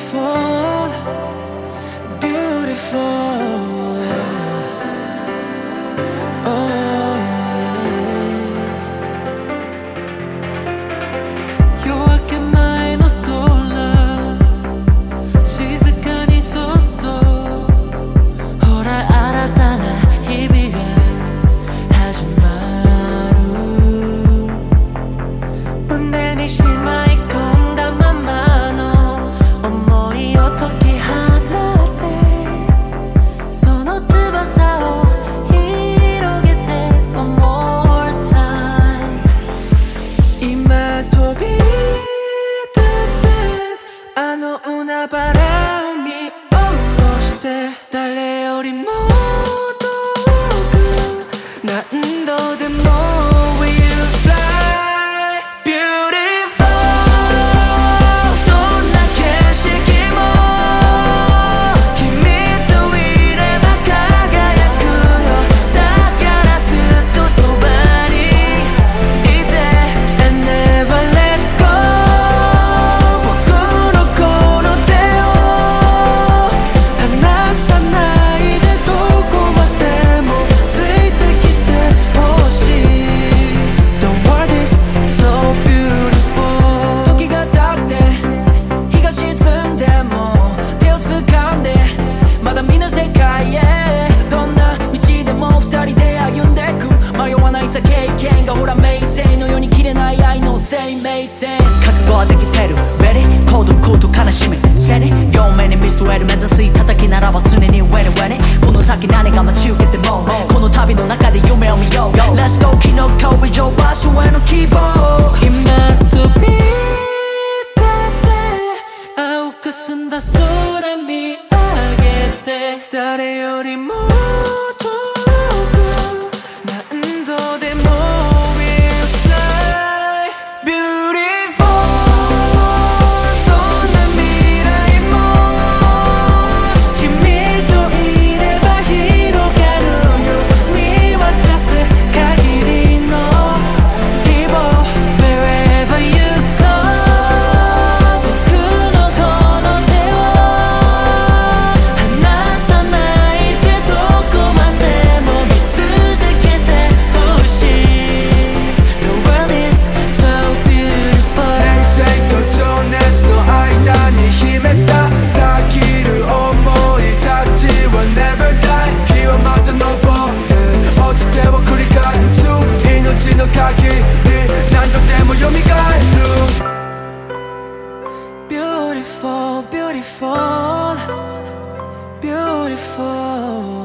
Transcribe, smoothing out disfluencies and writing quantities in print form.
beautiful, beautiful. 覚悟はできてる Ready? 孤独と悲しみ背に両面に見据える目指す叩きならば常に When When この先何が待ち受けてもこの旅の中で夢を見よう Let's go 昨日飛び乗場所への希望今飛び立って青く澄んだ空見上げて誰よりもBeautiful, beautiful, beautiful.